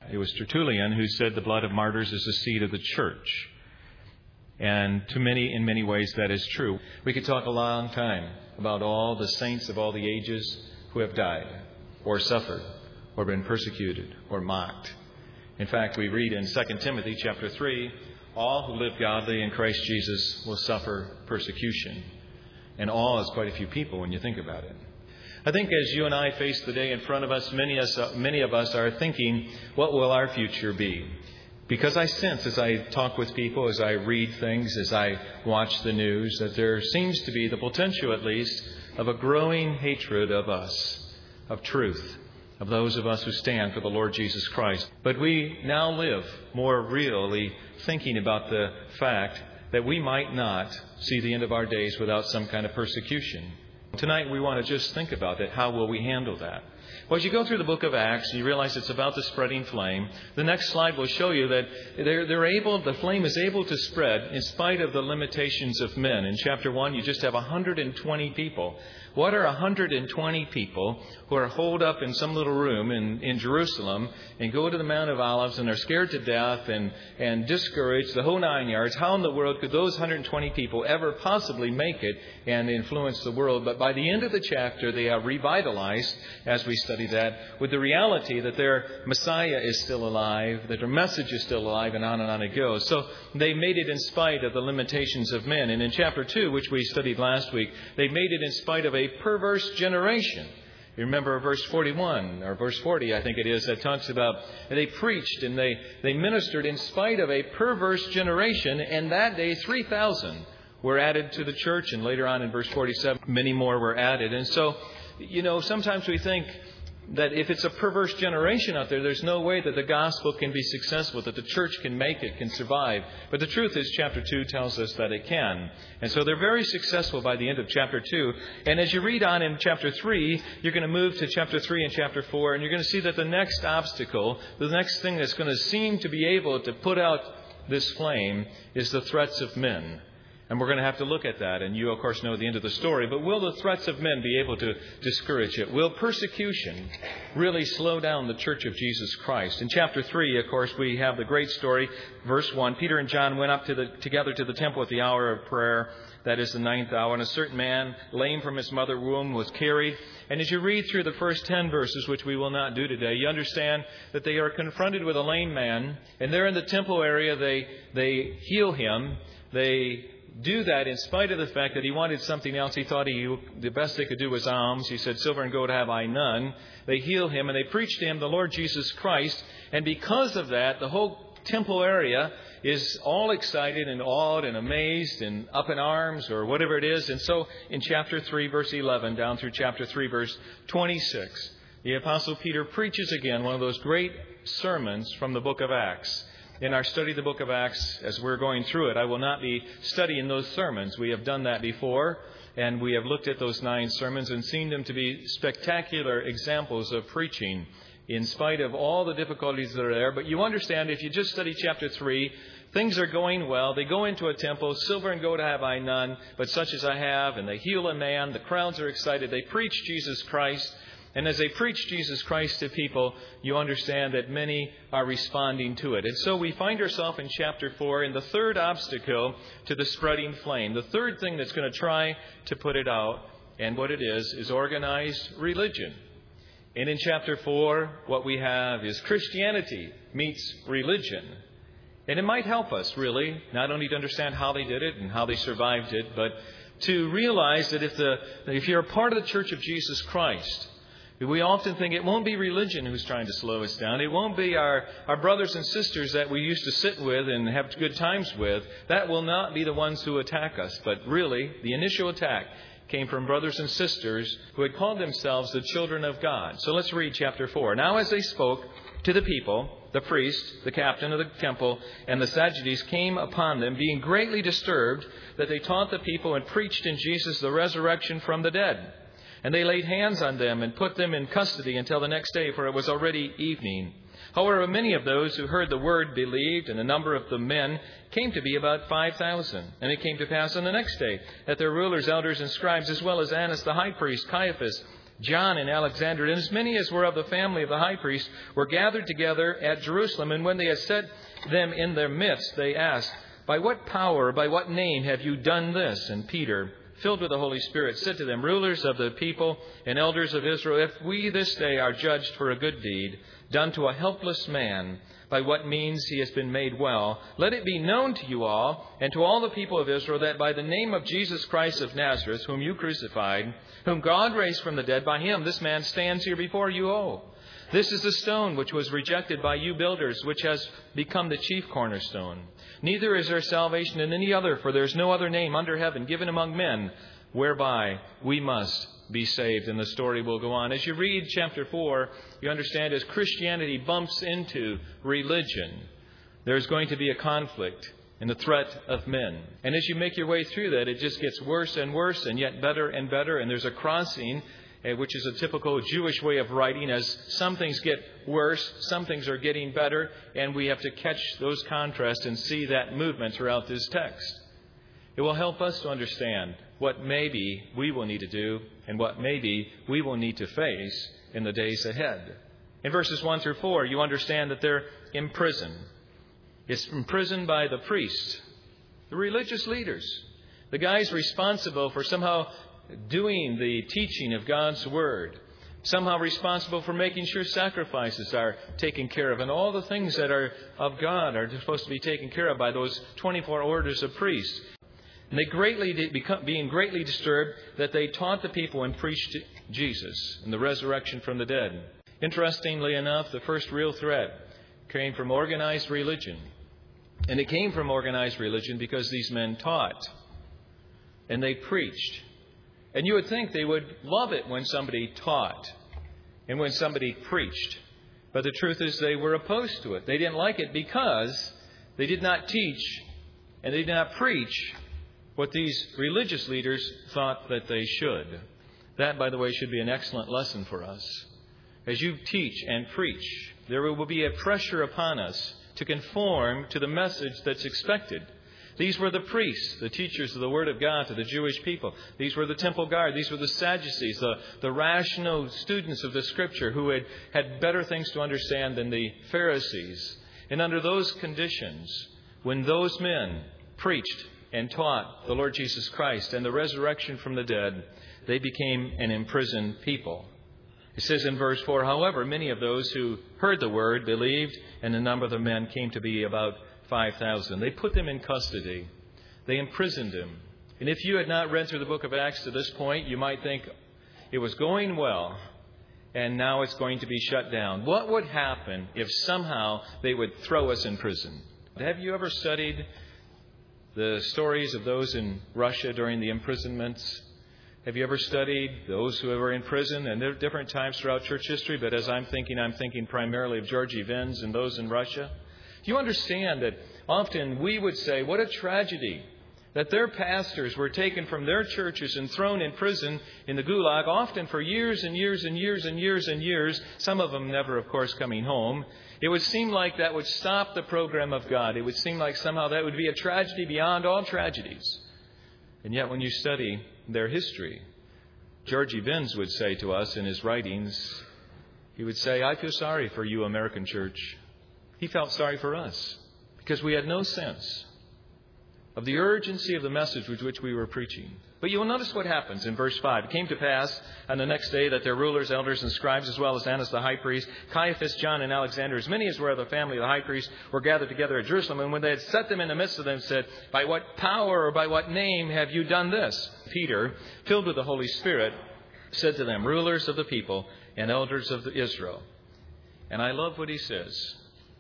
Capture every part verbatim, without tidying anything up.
It was Tertullian who said the blood of martyrs is the seed of the church. And to many, in many ways, that is true. We could talk a long time about all the saints of all the ages who have died, or suffered, or been persecuted, or mocked. In fact, we read in Second Timothy chapter three, all who live godly in Christ Jesus will suffer persecution. And all is quite a few people when you think about it. I think as you and I face the day in front of us, many of us, many of us are thinking, what will our future be? Because I sense as I talk with people, as I read things, as I watch the news, that there seems to be the potential, at least, of a growing hatred of us, of truth, of those of us who stand for the Lord Jesus Christ. But we now live more really thinking about the fact that we might not see the end of our days without some kind of persecution. Tonight we want to just think about that. How will we handle that? Well, as you go through the book of Acts and you realize it's about the spreading flame, the next slide will show you that they're, they're able, the flame is able to spread in spite of the limitations of men. In chapter one, you just have one hundred twenty people. What are one hundred twenty people who are holed up in some little room in, in Jerusalem and go to the Mount of Olives and are scared to death and, and discouraged, the whole nine yards? How in the world could those one hundred twenty people ever possibly make it and influence the world? But by the end of the chapter, they are revitalized, as we study that, with the reality that their Messiah is still alive, that their message is still alive, and on and on it goes. So they made it in spite of the limitations of men. And in chapter two, which we studied last week, they made it in spite of a perverse generation. You remember verse forty-one, or verse forty, I think it is, that talks about they preached and they, they ministered in spite of a perverse generation, and that day three thousand were added to the church, and later on in verse forty-seven, many more were added. And so, you know, sometimes we think that if it's a perverse generation out there, there's no way that the gospel can be successful, that the church can make it, can survive. But the truth is, chapter two tells us that it can. And so they're very successful by the end of chapter two. And as you read on in chapter three, you're going to move to chapter three and chapter four, and you're going to see that the next obstacle, the next thing that's going to seem to be able to put out this flame is the threats of men. And we're going to have to look at that. And you, of course, know the end of the story. But will the threats of men be able to discourage it? Will persecution really slow down the church of Jesus Christ? In chapter three, of course, we have the great story. Verse one, Peter and John went up to the, together to the temple at the hour of prayer. That is the ninth hour. And a certain man, lame from his mother's womb, was carried. And as you read through the first ten verses, which we will not do today, you understand that they are confronted with a lame man. And there in the temple area, they, they heal him. They do that in spite of the fact that he wanted something else. He thought he, the best they could do was alms. He said, silver and gold have I none. They heal him and they preach to him the Lord Jesus Christ. And because of that, the whole temple area is all excited and awed and amazed and up in arms or whatever it is. And so in chapter three, verse eleven, down through chapter three, verse twenty-six, the Apostle Peter preaches again one of those great sermons from the book of Acts. In our study of the book of Acts, as we're going through it, I will not be studying those sermons. We have done that before, and we have looked at those nine sermons and seen them to be spectacular examples of preaching in spite of all the difficulties that are there. But you understand, if you just study chapter three, things are going well. They go into a temple. Silver and gold have I none, but such as I have. And they heal a man. The crowds are excited. They preach Jesus Christ. And as they preach Jesus Christ to people, you understand that many are responding to it. And so we find ourselves in chapter four in the third obstacle to the spreading flame. The third thing that's going to try to put it out, and what it is, is organized religion. And in chapter four, what we have is Christianity meets religion. And it might help us, really, not only to understand how they did it and how they survived it, but to realize that if the if you're a part of the Church of Jesus Christ, we often think it won't be religion who's trying to slow us down. It won't be our, our brothers and sisters that we used to sit with and have good times with. That will not be the ones who attack us. But really, the initial attack came from brothers and sisters who had called themselves the children of God. So let's read chapter four. Now as they spoke to the people, the priest, the captain of the temple, and the Sadducees came upon them, being greatly disturbed that they taught the people and preached in Jesus the resurrection from the dead. And they laid hands on them and put them in custody until the next day, for it was already evening. However, many of those who heard the word believed, and the number of the men came to be about five thousand. And it came to pass on the next day that their rulers, elders, and scribes, as well as Annas the high priest, Caiaphas, John and Alexander, and as many as were of the family of the high priest, were gathered together at Jerusalem. And when they had set them in their midst, they asked, "By what power, by what name have you done this?" And Peter, filled with the Holy Spirit, said to them, "Rulers of the people and elders of Israel, if we this day are judged for a good deed done to a helpless man, by what means he has been made well, let it be known to you all and to all the people of Israel that by the name of Jesus Christ of Nazareth, whom you crucified, whom God raised from the dead, by him this man stands here before you all. This is the stone which was rejected by you builders, which has become the chief cornerstone. Neither is there salvation in any other, for there is no other name under heaven given among men whereby we must be saved." And the story will go on. As you read chapter four, you understand as Christianity bumps into religion, there's going to be a conflict and the threat of men. And as you make your way through that, it just gets worse and worse and yet better and better. And there's a crossing, which is a typical Jewish way of writing, as some things get worse, some things are getting better, and we have to catch those contrasts and see that movement throughout this text. It will help us to understand what maybe we will need to do and what maybe we will need to face in the days ahead. In verses one through four, you understand that they're imprisoned. It's imprisoned by the priests, the religious leaders, the guys responsible for somehow doing the teaching of God's Word, somehow responsible for making sure sacrifices are taken care of, and all the things that are of God are supposed to be taken care of by those twenty-four orders of priests. And they greatly become, being greatly disturbed that they taught the people and preached Jesus and the resurrection from the dead. Interestingly enough, the first real threat came from organized religion. And it came from organized religion because these men taught and they preached. And you would think they would love it when somebody taught and when somebody preached. But the truth is they were opposed to it. They didn't like it because they did not teach and they did not preach what these religious leaders thought that they should. That, by the way, should be an excellent lesson for us. As you teach and preach, there will be a pressure upon us to conform to the message that's expected. These were the priests, the teachers of the Word of God to the Jewish people. These were the temple guard. These were the Sadducees, the, the rational students of the Scripture who had, had better things to understand than the Pharisees. And under those conditions, when those men preached and taught the Lord Jesus Christ and the resurrection from the dead, they became an imprisoned people. It says in verse four, "However, many of those who heard the word believed, and the number of the men came to be about five thousand. They put them in custody. They imprisoned them. And if you had not read through the book of Acts to this point, you might think it was going well, and now it's going to be shut down. What would happen if somehow they would throw us in prison? Have you ever studied the stories of those in Russia during the imprisonments? Have you ever studied those who were in prison? And there are different times throughout church history, but as I'm thinking, I'm thinking primarily of Georgy Venz and those in Russia. Do you understand that often we would say, what a tragedy that their pastors were taken from their churches and thrown in prison in the Gulag, often for years and years and years and years and years, some of them never, of course, coming home. It would seem like that would stop the program of God. It would seem like somehow that would be a tragedy beyond all tragedies. And yet when you study their history, Georgy Venz would say to us in his writings, he would say, "I feel sorry for you, American church." He felt sorry for us because we had no sense of the urgency of the message with which we were preaching. But you will notice what happens in verse five. "It came to pass on the next day that their rulers, elders, and scribes, as well as Annas the high priest, Caiaphas, John, and Alexander, as many as were of the family of the high priest, were gathered together at Jerusalem. And when they had set them in the midst of them, said, 'By what power or by what name have you done this?' Peter, filled with the Holy Spirit, said to them, 'Rulers of the people and elders of Israel.'" And I love what he says.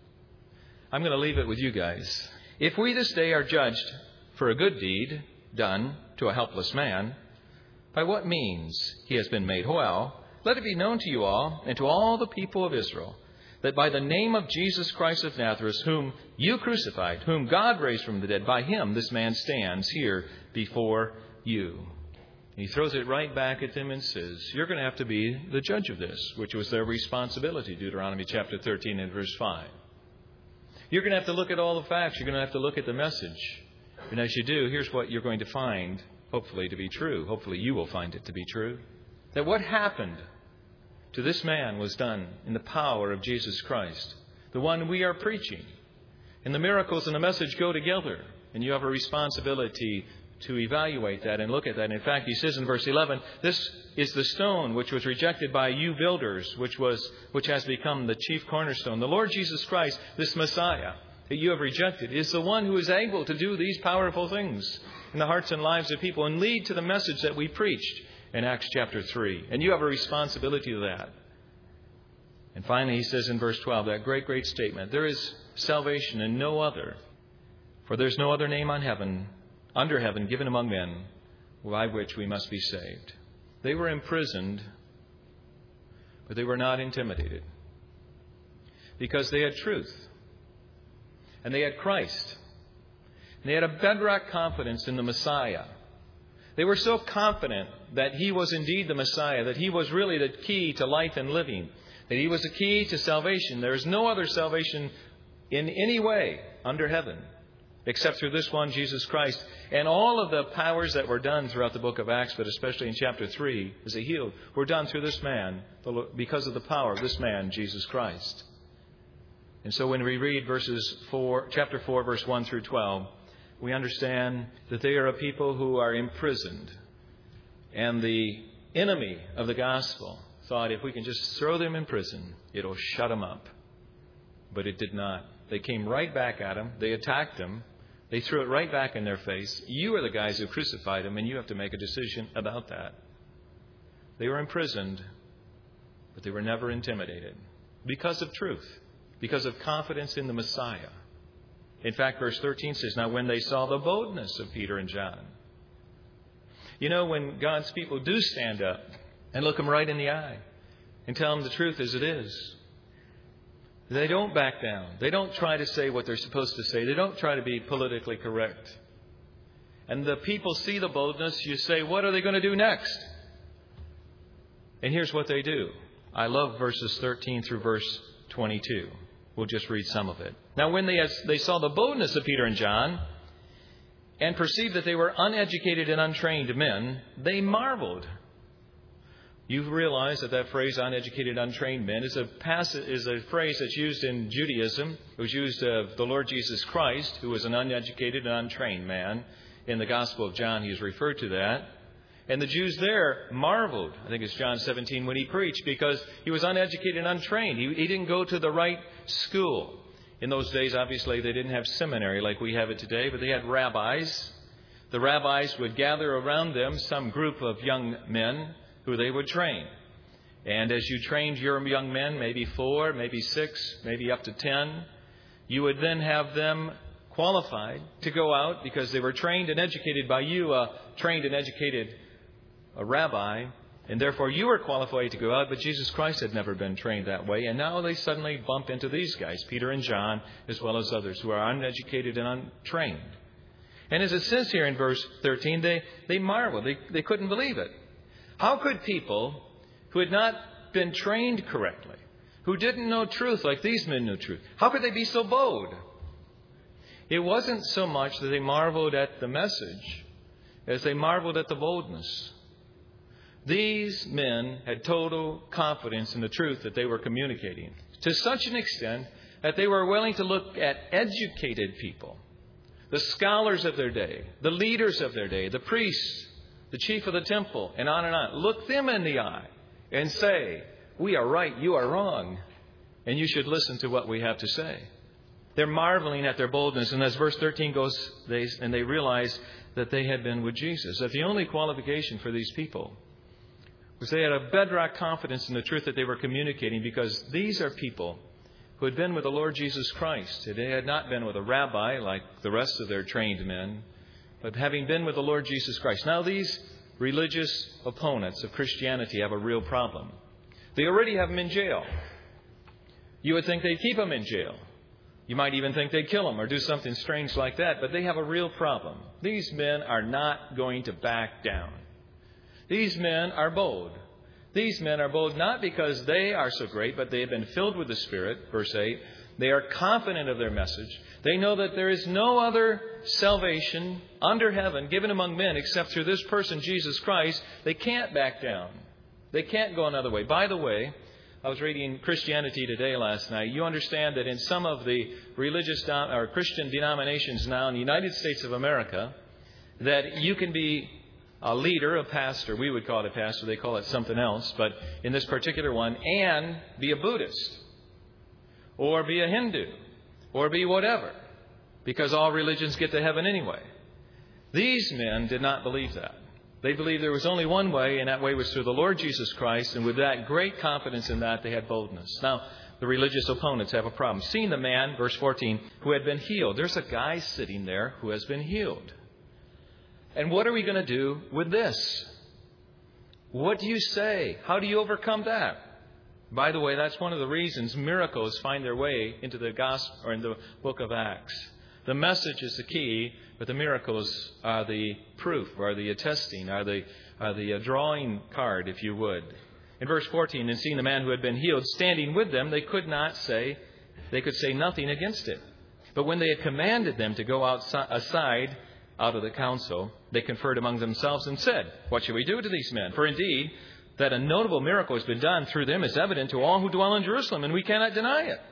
I'm going to leave it with you guys. "If we this day are judged for a good deed done to a helpless man, by what means he has been made well, let it be known to you all and to all the people of Israel, that by the name of Jesus Christ of Nazareth, whom you crucified, whom God raised from the dead, by him this man stands here before you." And he throws it right back at them and says, you're going to have to be the judge of this, which was their responsibility, Deuteronomy chapter thirteen and verse five. You're going to have to look at all the facts. You're going to have to look at the message. And as you do, here's what you're going to find, hopefully, to be true. Hopefully you will find it to be true. That what happened to this man was done in the power of Jesus Christ, the one we are preaching. And the miracles and the message go together. And you have a responsibility to evaluate that and look at that. In fact, he says in verse eleven, this is the stone which was rejected by you builders, which was which has become the chief cornerstone. The Lord Jesus Christ, this Messiah that you have rejected, is the one who is able to do these powerful things in the hearts and lives of people and lead to the message that we preached in Acts chapter three. And you have a responsibility to that. And finally, he says in verse twelve, that great, great statement, there is salvation in no other, for there's no other name on heaven, under heaven, given among men, by which we must be saved. They were imprisoned, but they were not intimidated, because they had truth, and they had Christ, and they had a bedrock confidence in the Messiah. They were so confident that He was indeed the Messiah, that He was really the key to life and living, that He was the key to salvation. There is no other salvation in any way under heaven except through this one, Jesus Christ. And all of the powers that were done throughout the book of Acts, but especially in chapter three, as He healed, were done through this man, because of the power of this man, Jesus Christ. And so when we read verses four, chapter four, verse one through twelve, we understand that they are a people who are imprisoned. And the enemy of the gospel thought, if we can just throw them in prison, it'll shut them up. But it did not. They came right back at him. They attacked him. They threw it right back in their face. You are the guys who crucified him, and you have to make a decision about that. They were imprisoned, but they were never intimidated because of truth, because of confidence in the Messiah. In fact, verse thirteen says, now when they saw the boldness of Peter and John. You know, when God's people do stand up and look them right in the eye and tell them the truth as it is, they don't back down. They don't try to say what they're supposed to say. They don't try to be politically correct. And the people see the boldness. You say, what are they going to do next? And here's what they do. I love verses thirteen through verse twenty-two. We'll just read some of it. Now, when they, as they saw the boldness of Peter and John and perceived that they were uneducated and untrained men, they marveled. You realize that that phrase, uneducated, untrained men, is a passage, is a phrase that's used in Judaism. It was used of the Lord Jesus Christ, who was an uneducated and untrained man. In the Gospel of John, he is referred to that. And the Jews there marveled, I think it's John seventeen, when he preached, because he was uneducated and untrained. He, he didn't go to the right school. In those days, obviously, they didn't have seminary like we have it today, but they had rabbis. The rabbis would gather around them some group of young men who they would train. And as you trained your young men, maybe four, maybe six, maybe up to ten, you would then have them qualified to go out because they were trained and educated by you, a trained and educated a rabbi, and therefore you were qualified to go out, but Jesus Christ had never been trained that way. And now they suddenly bump into these guys, Peter and John, as well as others who are uneducated and untrained. And as it says here in verse thirteen, they, they marveled. They, they couldn't believe it. How could people who had not been trained correctly, who didn't know truth like these men knew truth, how could they be so bold? It wasn't so much that they marveled at the message as they marveled at the boldness. These men had total confidence in the truth that they were communicating, to such an extent that they were willing to look at educated people, the scholars of their day, the leaders of their day, the priests, the chief of the temple, and on and on. Look them in the eye and say, we are right, you are wrong, and you should listen to what we have to say. They're marveling at their boldness. And as verse thirteen goes, they, and they realize that they had been with Jesus. That the only qualification for these people was they had a bedrock confidence in the truth that they were communicating, because these are people who had been with the Lord Jesus Christ. They had not been with a rabbi like the rest of their trained men, but having been with the Lord Jesus Christ. Now these religious opponents of Christianity have a real problem. They already have them in jail. You would think they'd keep them in jail. You might even think they'd kill them or do something strange like that, but they have a real problem. These men are not going to back down. These men are bold. These men are bold not because they are so great, but they have been filled with the Spirit, verse eight. They are confident of their message. They know that there is no other salvation under heaven given among men except through this person, Jesus Christ. They can't back down. They can't go another way. By the way, I was reading Christianity Today last night. You understand that in some of the religious or Christian denominations now in the United States of America, that you can be a leader, a pastor, we would call it a pastor, they call it something else, but in this particular one, and be a Buddhist, or be a Hindu, or be whatever, because all religions get to heaven anyway. These men did not believe that. They believed there was only one way, and that way was through the Lord Jesus Christ, and with that great confidence in that, they had boldness. Now, the religious opponents have a problem. Seeing the man, verse fourteen, who had been healed. There's a guy sitting there who has been healed. And what are we going to do with this? What do you say? How do you overcome that? By the way, that's one of the reasons miracles find their way into the gospel or in the book of Acts. The message is the key, but the miracles are the proof, are the attesting, are the, are the drawing card, if you would. In verse fourteen, and seeing the man who had been healed standing with them, they could not say, they could say nothing against it. But when they had commanded them to go outside, aside out of the council, they conferred among themselves and said, what shall we do to these men? For indeed, that a notable miracle has been done through them is evident to all who dwell in Jerusalem, and we cannot deny it.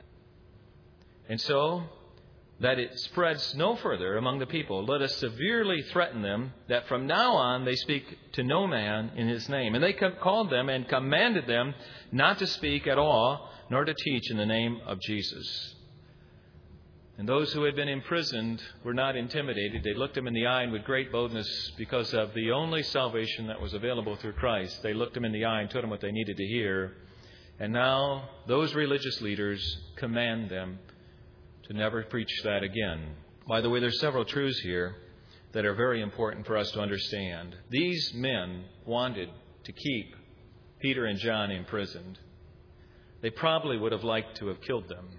And so, that it spreads no further among the people, let us severely threaten them that from now on they speak to no man in his name. And they called them and commanded them not to speak at all, nor to teach in the name of Jesus. And those who had been imprisoned were not intimidated. They looked him in the eye, and with great boldness, because of the only salvation that was available through Christ, they looked him in the eye and told him what they needed to hear. And now those religious leaders command them to never preach that again. By the way, there's several truths here that are very important for us to understand. These men wanted to keep Peter and John imprisoned. They probably would have liked to have killed them,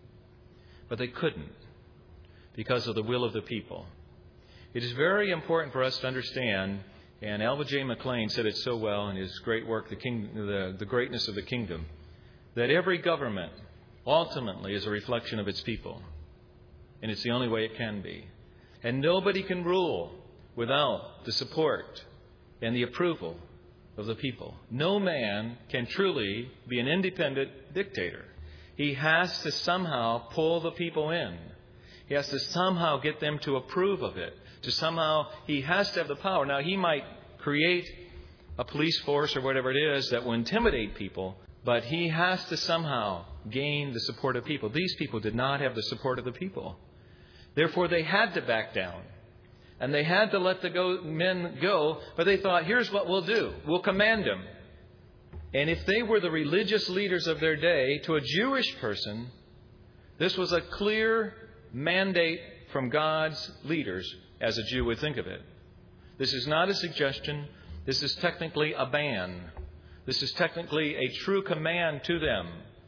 but they couldn't because of the will of the people. It is very important for us to understand, and Alva J. McLean said it so well in his great work, The, King, the, the Greatness of the Kingdom, that every government ultimately is a reflection of its people. And it's the only way it can be. And nobody can rule without the support and the approval of the people. No man can truly be an independent dictator. He has to somehow pull the people in. He has to somehow get them to approve of it. To somehow, he has to have the power. Now, he might create a police force or whatever it is that will intimidate people, but he has to somehow gain the support of people. These people did not have the support of the people. Therefore, they had to back down. And they had to let the go, men go, but they thought, here's what we'll do. We'll command them. And if they were the religious leaders of their day, to a Jewish person, this was a clear mandate from God's leaders, as a Jew would think of it. This is not a suggestion. This is technically a ban. This is technically a true command to them.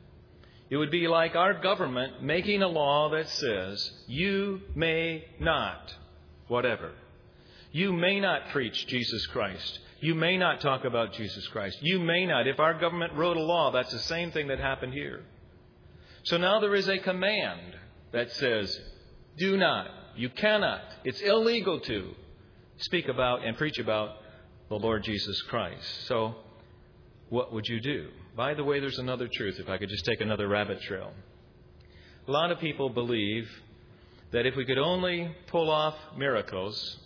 It would be like our government making a law that says, you may not, whatever. You may not preach Jesus Christ. You may not talk about Jesus Christ. You may not. If our government wrote a law, that's the same thing that happened here. So now there is a command that says, do not, you cannot, it's illegal to speak about and preach about the Lord Jesus Christ. So what would you do? By the way, there's another truth, if I could just take another rabbit trail. A lot of people believe that if we could only pull off miracles,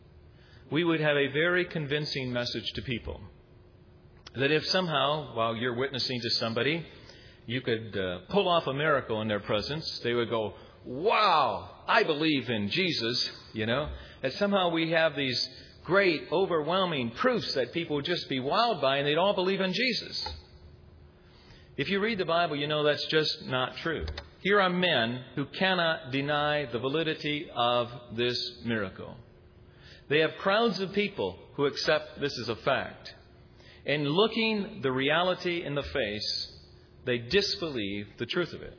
we would have a very convincing message to people. That if somehow, while you're witnessing to somebody, you could uh, pull off a miracle in their presence, they would go, wow, I believe in Jesus, you know. That somehow we have these great, overwhelming proofs that people would just be wowed by, and they'd all believe in Jesus. If you read the Bible, you know that's just not true. Here are men who cannot deny the validity of this miracle. They have crowds of people who accept this as a fact. And looking the reality in the face, they disbelieve the truth of it.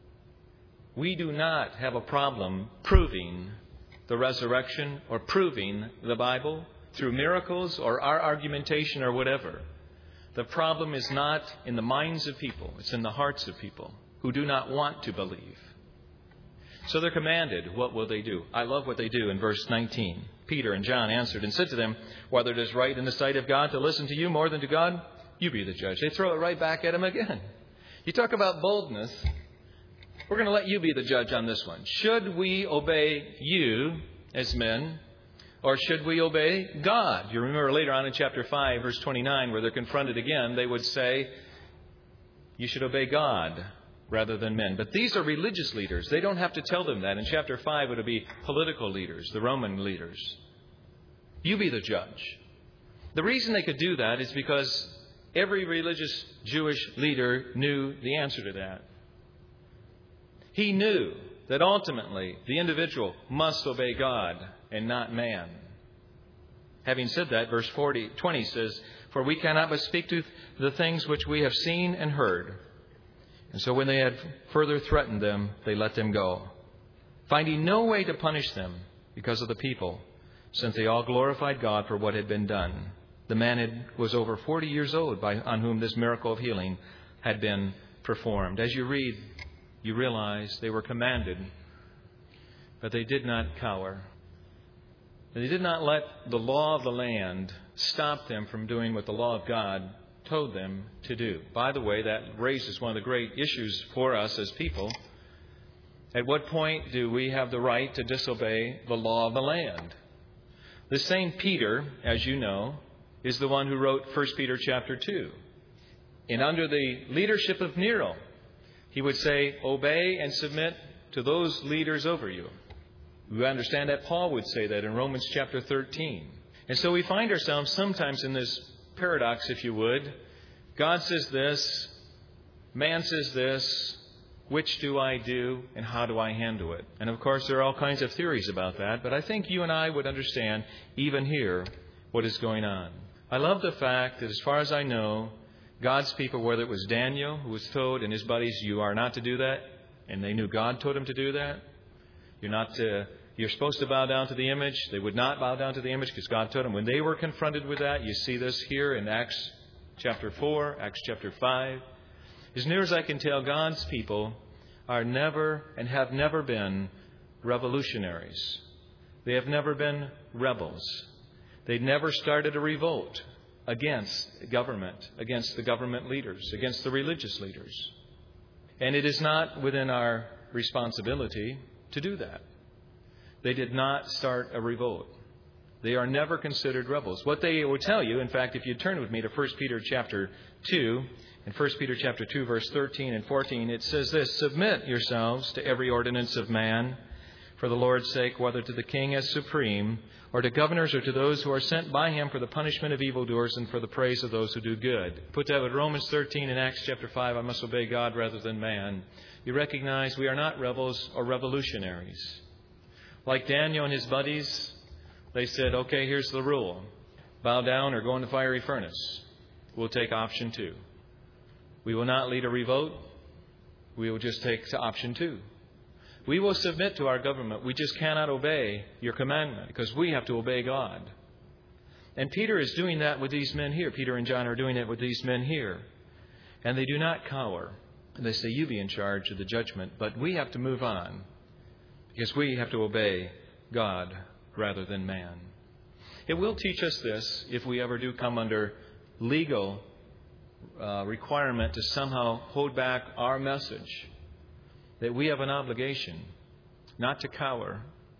We do not have a problem proving the resurrection or proving the Bible through miracles or our argumentation or whatever. The problem is not in the minds of people. It's in the hearts of people who do not want to believe. So they're commanded. What will they do? I love what they do in verse nineteen. Peter and John answered and said to them, whether it is right in the sight of God to listen to you more than to God, You be the judge. They throw it right back at him again. You talk about boldness. We're going to let you be the judge on this one. Should we obey you as men, or should we obey God? You remember later on in chapter five, verse twenty-nine, where they're confronted again, they would say, you should obey God rather than men. But these are religious leaders. They don't have to tell them that. In chapter five, it would be political leaders, the Roman leaders. You be the judge. The reason they could do that is because every religious Jewish leader knew the answer to that. He knew that ultimately the individual must obey God and not man. Having said that, verse forty, twenty says, for we cannot but speak to the things which we have seen and heard. And so when they had further threatened them, they let them go, finding no way to punish them because of the people, since they all glorified God for what had been done. The man had, was over forty years old by, on whom this miracle of healing had been performed. As you read, you realize they were commanded, but they did not cower. They did not let the law of the land stop them from doing what the law of God told them to do. By the way, that raises one of the great issues for us as people. At what point do we have the right to disobey the law of the land? The same Peter, as you know, is the one who wrote First Peter chapter two. And under the leadership of Nero, he would say, obey and submit to those leaders over you. We understand that Paul would say that in Romans chapter thirteen. And so we find ourselves sometimes in this paradox, if you would. God says this, man says this, which do I do and how do I handle it? And of course there are all kinds of theories about that, but I think you and I would understand even here what is going on. I love the fact that as far as I know, God's people, whether it was Daniel who was told and his buddies, you are not to do that, and they knew God told him to do that. You're not to, you're supposed to bow down to the image. They would not bow down to the image because God told them. When they were confronted with that, you see this here in Acts chapter four, Acts chapter five. As near as I can tell, God's people are never and have never been revolutionaries. They have never been rebels. They never started a revolt against government, against the government leaders, against the religious leaders. And it is not within our responsibility to do that. They did not start a revolt. They are never considered rebels. What they will tell you, in fact, if you turn with me to First Peter chapter two, in First Peter chapter two, verse thirteen and fourteen, it says this, submit yourselves to every ordinance of man for the Lord's sake, whether to the king as supreme, or to governors, or to those who are sent by him for the punishment of evildoers and for the praise of those who do good. Put that with Romans thirteen and Acts chapter five, I must obey God rather than man. You recognize we are not rebels or revolutionaries. Like Daniel and his buddies, they said, okay, here's the rule. Bow down or go in the fiery furnace. We'll take option two. We will not lead a revolt. We will just take to option two. We will submit to our government. We just cannot obey your commandment because we have to obey God. And Peter is doing that with these men here. Peter and John are doing it with these men here. And they do not cower. They say, you be in charge of the judgment, but we have to move on because we have to obey God rather than man. It will teach us this if we ever do come under legal uh, requirement to somehow hold back our message, that we have an obligation not to cower,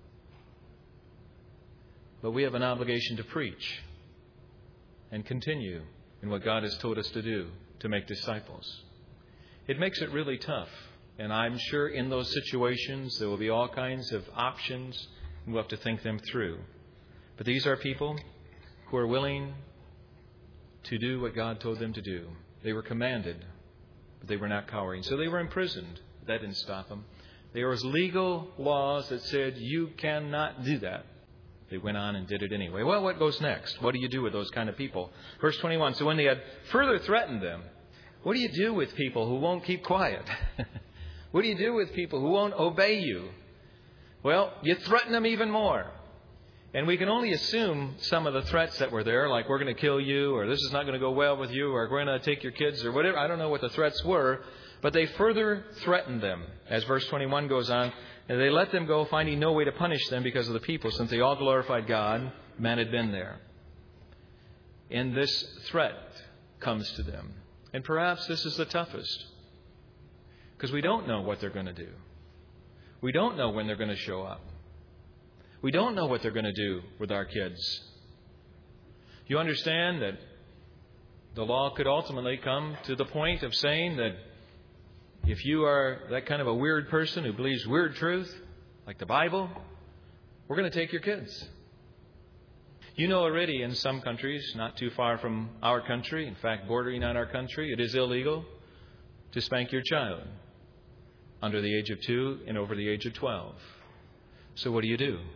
but we have an obligation to preach and continue in what God has told us to do, to make disciples. It makes it really tough. And I'm sure in those situations there will be all kinds of options, and we'll have to think them through. But these are people who are willing to do what God told them to do. They were commanded, but they were not cowering. So they were imprisoned. That didn't stop them. There was legal laws that said you cannot do that. They went on and did it anyway. Well, what goes next? What do you do with those kind of people? Verse twenty-one, so when they had further threatened them, what do you do with people who won't keep quiet? What do you do with people who won't obey you? Well, you threaten them even more. And we can only assume some of the threats that were there, like we're going to kill you, or this is not going to go well with you, or we're going to take your kids, or whatever. I don't know what the threats were, but they further threatened them. As verse twenty-one goes on, and they let them go, finding no way to punish them because of the people, since they all glorified God. Man had been there. In this threat, comes to them. And perhaps this is the toughest, because we don't know what they're going to do. We don't know when they're going to show up. We don't know what they're going to do with our kids. You understand that the law could ultimately come to the point of saying that if you are that kind of a weird person who believes weird truth, like the Bible, we're going to take your kids. You know already in some countries, not too far from our country, in fact bordering on our country, it is illegal to spank your child under the age of two and over the age of twelve. So what do you do?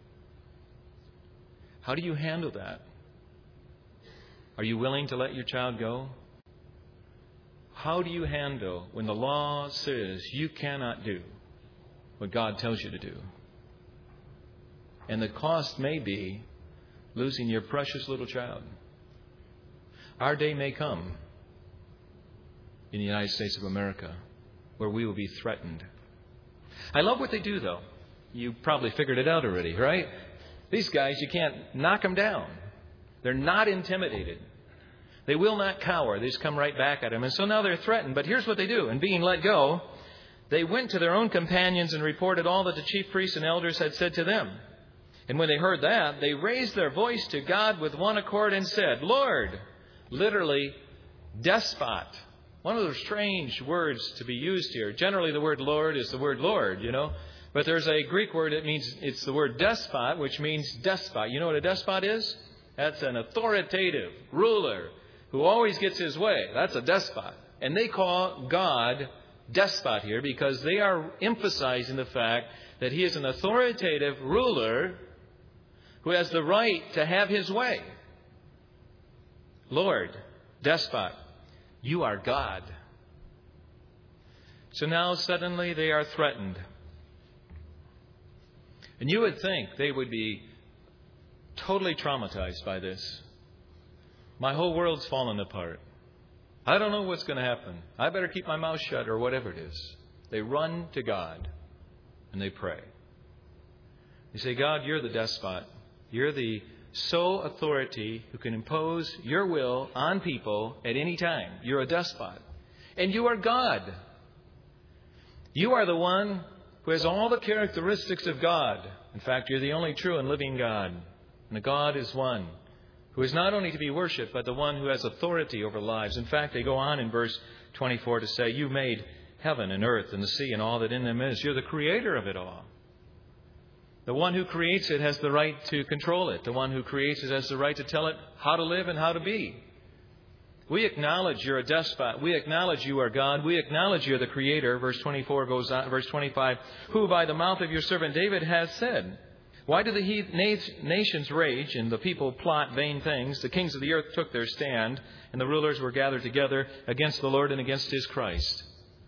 How do you handle that? Are you willing to let your child go? How do you handle when the law says you cannot do what God tells you to do? And the cost may be losing your precious little child. Our day may come in the United States of America where we will be threatened. I love what they do, though. You probably figured it out already, right? These guys, you can't knock them down. They're not intimidated. They will not cower. They just come right back at him. And so now they're threatened. But here's what they do. And being let go, they went to their own companions and reported all that the chief priests and elders had said to them. And when they heard that, they raised their voice to God with one accord and said, Lord, literally, despot. One of those strange words to be used here. Generally, the word Lord is the word Lord, you know. But there's a Greek word that means, it's the word despot, which means despot. You know what a despot is? That's an authoritative ruler who always gets his way. That's a despot. And they call God despot here because they are emphasizing the fact that he is an authoritative ruler who has the right to have his way. Lord, despot, you are God. So now suddenly they are threatened. And you would think they would be totally traumatized by this. My whole world's fallen apart. I don't know what's going to happen. I better keep my mouth shut or whatever it is. They run to God and they pray. They say, God, you're the despot. You're the sole authority who can impose your will on people at any time. You're a despot. And you are God. You are the one who has all the characteristics of God. In fact, you're the only true and living God. And the God is one who is not only to be worshipped, but the one who has authority over lives. In fact, they go on in verse twenty-four to say, you made heaven and earth and the sea and all that in them is. You're the creator of it all. The one who creates it has the right to control it. The one who creates it has the right to tell it how to live and how to be. We acknowledge you're a despot. We acknowledge you are God. We acknowledge you're the creator. Verse twenty-four goes on, verse twenty-five, who by the mouth of your servant David has said, why do the nations rage and the people plot vain things? The kings of the earth took their stand and the rulers were gathered together against the Lord and against his Christ.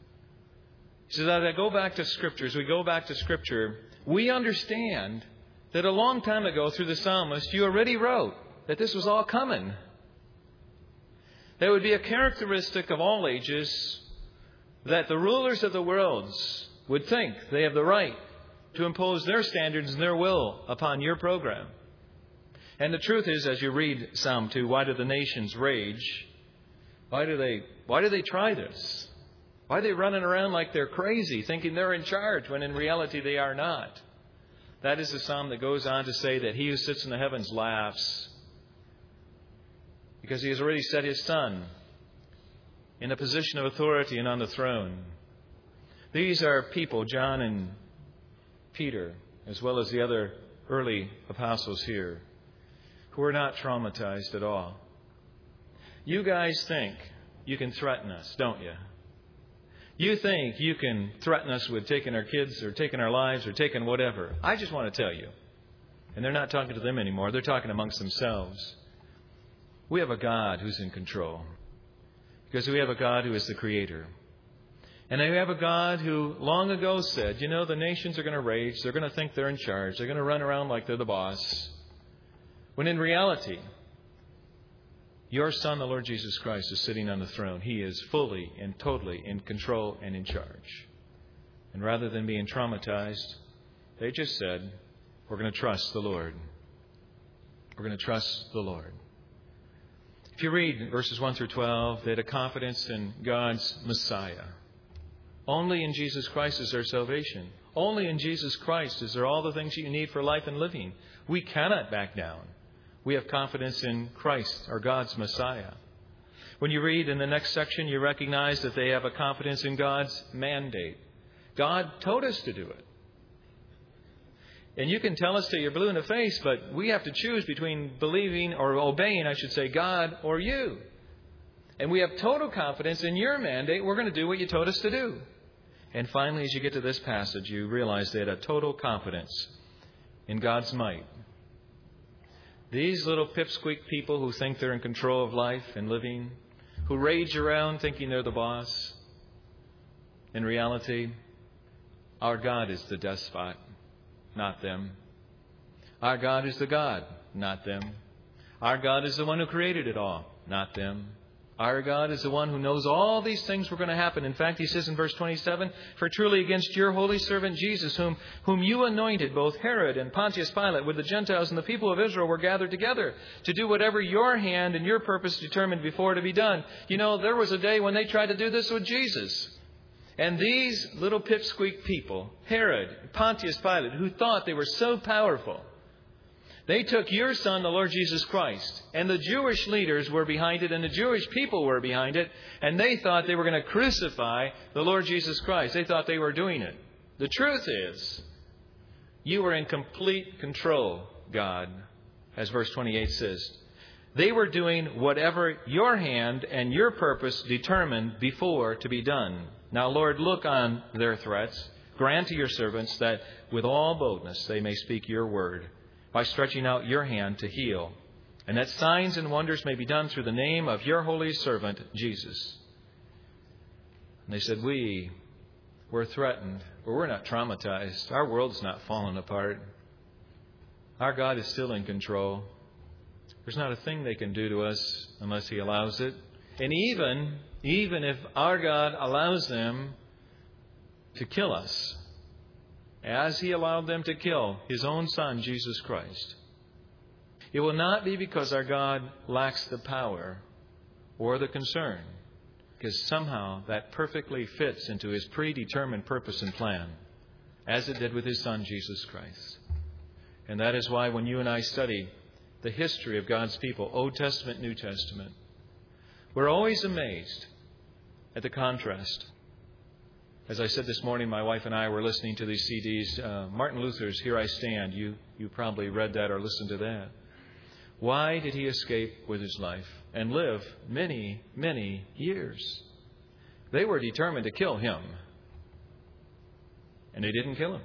So that I go back to scriptures, we go back to scripture, we understand that a long time ago through the psalmist, you already wrote that this was all coming. There would be a characteristic of all ages that the rulers of the worlds would think they have the right to impose their standards and their will upon your program. And the truth is, as you read Psalm two, why do the nations rage? Why do they, why do they try this? Why are they running around like they're crazy, thinking they're in charge, when in reality they are not? That is the psalm that goes on to say that he who sits in the heavens laughs, because he has already set his Son in a position of authority and on the throne. These are people, John and Peter, as well as the other early apostles here, who are not traumatized at all. You guys think you can threaten us, don't you? You think you can threaten us with taking our kids or taking our lives or taking whatever. I just want to tell you, and they're not talking to them anymore, they're talking amongst themselves. We have a God who's in control, because we have a God who is the creator. And we have a God who long ago said, you know, the nations are going to rage. They're going to think they're in charge. They're going to run around like they're the boss. When in reality, your Son, the Lord Jesus Christ, is sitting on the throne. He is fully and totally in control and in charge. And rather than being traumatized, they just said, we're going to trust the Lord. We're going to trust the Lord. If you read verses one through twelve, they had a confidence in God's Messiah. Only in Jesus Christ is there salvation. Only in Jesus Christ is there all the things you need for life and living. We cannot back down. We have confidence in Christ, or God's Messiah. When you read in the next section, you recognize that they have a confidence in God's mandate. God told us to do it. And you can tell us till you're blue in the face, but we have to choose between believing or obeying, I should say, God or you. And we have total confidence in your mandate. We're going to do what you told us to do. And finally, as you get to this passage, you realize they had a total confidence in God's might. These little pipsqueak people who think they're in control of life and living, who rage around thinking they're the boss, in reality, our God is the despot, not them. Our God is the God, not them. Our God is the one who created it all, not them. Our God is the one who knows all these things were going to happen. In fact, he says in verse twenty-seven, "For truly against your holy servant Jesus, whom, whom you anointed, both Herod and Pontius Pilate, with the Gentiles and the people of Israel were gathered together to do whatever your hand and your purpose determined before to be done." You know, there was a day when they tried to do this with Jesus. And these little pipsqueak people, Herod, Pontius Pilate, who thought they were so powerful, they took your Son, the Lord Jesus Christ, and the Jewish leaders were behind it, and the Jewish people were behind it, and they thought they were going to crucify the Lord Jesus Christ. They thought they were doing it. The truth is, you were in complete control, God, as verse twenty-eight says. They were doing whatever your hand and your purpose determined before to be done. Now, Lord, look on their threats. Grant to your servants that with all boldness they may speak your word, by stretching out your hand to heal, and that signs and wonders may be done through the name of your holy servant, Jesus. And they said, we were threatened, but we're not traumatized. Our world's not falling apart. Our God is still in control. There's not a thing they can do to us unless he allows it. And even, even if our God allows them to kill us, as he allowed them to kill his own Son, Jesus Christ, it will not be because our God lacks the power or the concern, because somehow that perfectly fits into his predetermined purpose and plan, as it did with his Son, Jesus Christ. And that is why when you and I study the history of God's people, Old Testament, New Testament, we're always amazed at the contrast. As I said this morning, my wife and I were listening to these C Ds. Uh, Martin Luther's Here I Stand. You, you probably read that or listened to that. Why did he escape with his life and live many, many years? They were determined to kill him. And they didn't kill him.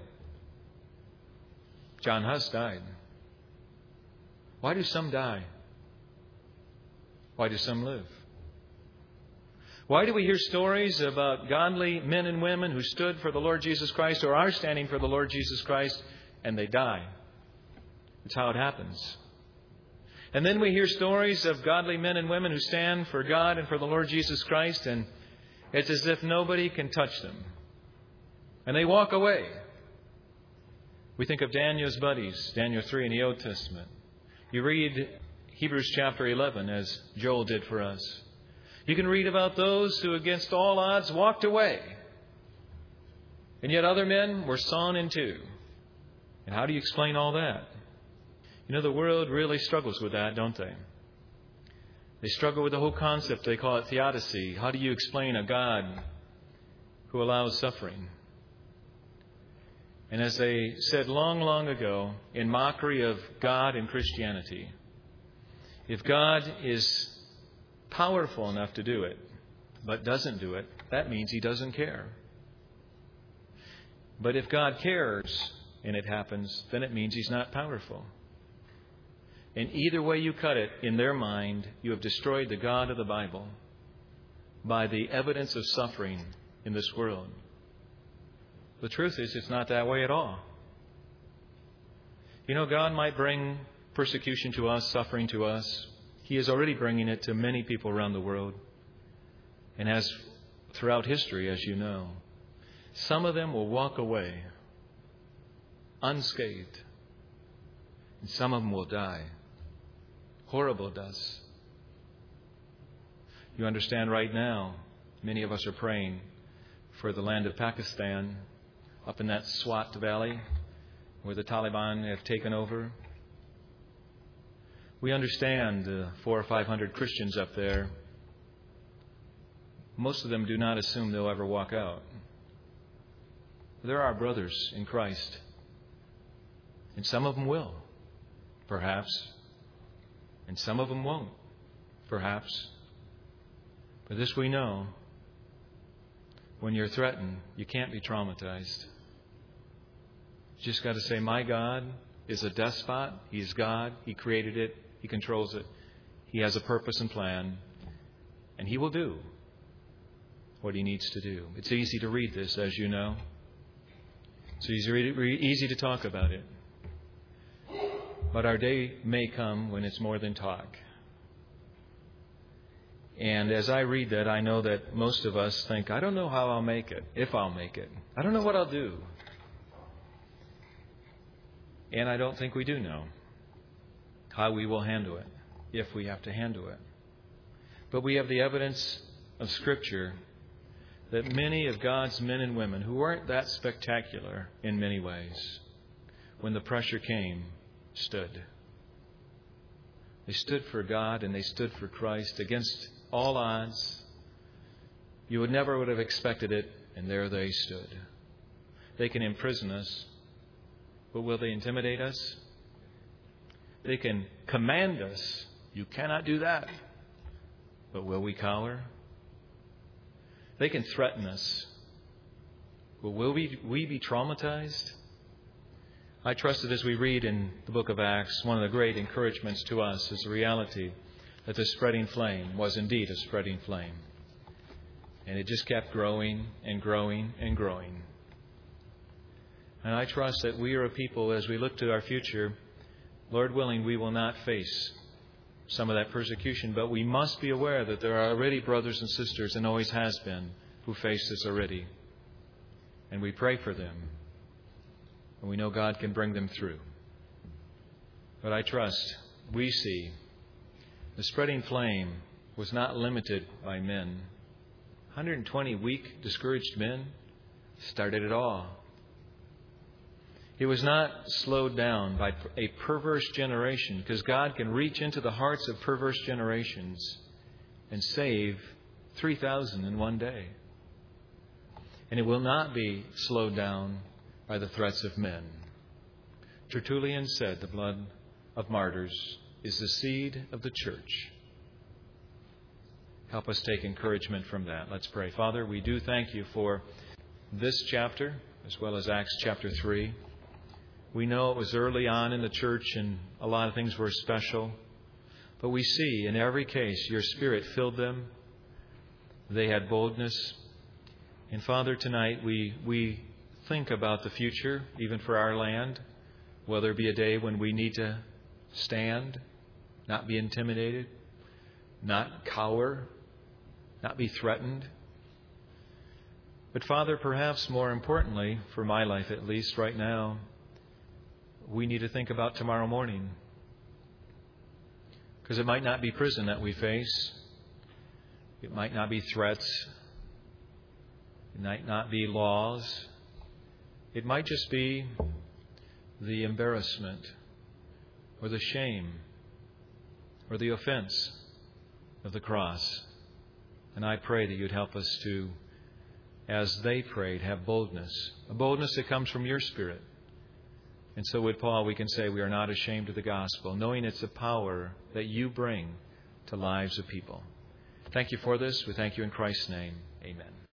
John Huss died. Why do some die? Why do some live? Why do we hear stories about godly men and women who stood for the Lord Jesus Christ or are standing for the Lord Jesus Christ and they die? It's how it happens. And then we hear stories of godly men and women who stand for God and for the Lord Jesus Christ, and it's as if nobody can touch them. And they walk away. We think of Daniel's buddies, Daniel three in the Old Testament. You read Hebrews chapter eleven, as Joel did for us. You can read about those who against all odds walked away. And yet other men were sawn in two. And how do you explain all that? You know, the world really struggles with that, don't they? They struggle with the whole concept. They call it theodicy. How do you explain a God who allows suffering? And as they said long, long ago, in mockery of God and Christianity, if God is powerful enough to do it, but doesn't do it, that means he doesn't care. But if God cares and it happens, then it means he's not powerful. And either way you cut it, in their mind, you have destroyed the God of the Bible by the evidence of suffering in this world. The truth is, it's not that way at all. You know, God might bring persecution to us, suffering to us. He is already bringing it to many people around the world, and has throughout history, as you know. Some of them will walk away unscathed, and some of them will die horrible deaths. You understand right now, many of us are praying for the land of Pakistan, up in that Swat Valley where the Taliban have taken over. We understand the four or five hundred Christians up there. Most of them do not assume they'll ever walk out. There are brothers in Christ, and some of them will, perhaps, and some of them won't, perhaps. But this we know, when you're threatened, you can't be traumatized. You just got to say, my God is a despot. He's God. He created it. He controls it. He has a purpose and plan. And He will do what He needs to do. It's easy to read this, as you know. It's easy, easy to talk about it. But our day may come when it's more than talk. And as I read that, I know that most of us think, I don't know how I'll make it, if I'll make it. I don't know what I'll do. And I don't think we do know how we will handle it, if we have to handle it. But we have the evidence of Scripture that many of God's men and women who weren't that spectacular in many ways, when the pressure came, stood. They stood for God and they stood for Christ against all odds. You would never would have expected it, and there they stood. They can imprison us, but will they intimidate us? They can command us. You cannot do that. But will we cower? They can threaten us. But will we, we be traumatized? I trust that as we read in the book of Acts, one of the great encouragements to us is the reality that the spreading flame was indeed a spreading flame. And it just kept growing and growing and growing. And I trust that we are a people, as we look to our future, Lord willing, we will not face some of that persecution, but we must be aware that there are already brothers and sisters, and always has been, who face this already. And we pray for them. And we know God can bring them through. But I trust we see the spreading flame was not limited by men. one hundred twenty weak, discouraged men started it all. It was not slowed down by a perverse generation, because God can reach into the hearts of perverse generations and save three thousand in one day. And it will not be slowed down by the threats of men. Tertullian said the blood of martyrs is the seed of the church. Help us take encouragement from that. Let's pray. Father, we do thank You for this chapter, as well as Acts chapter three. We know it was early on in the church and a lot of things were special. But we see in every case Your Spirit filled them. They had boldness. And Father, tonight we we think about the future, even for our land. Will there be a day when we need to stand, not be intimidated, not cower, not be threatened? But Father, perhaps more importantly, for my life at least right now, we need to think about tomorrow morning. Because it might not be prison that we face. It might not be threats. It might not be laws. It might just be the embarrassment or the shame or the offense of the cross. And I pray that You'd help us to, as they prayed, have boldness. A boldness that comes from Your Spirit. And so with Paul, we can say we are not ashamed of the gospel, knowing it's a power that You bring to lives of people. Thank You for this. We thank You in Christ's name. Amen.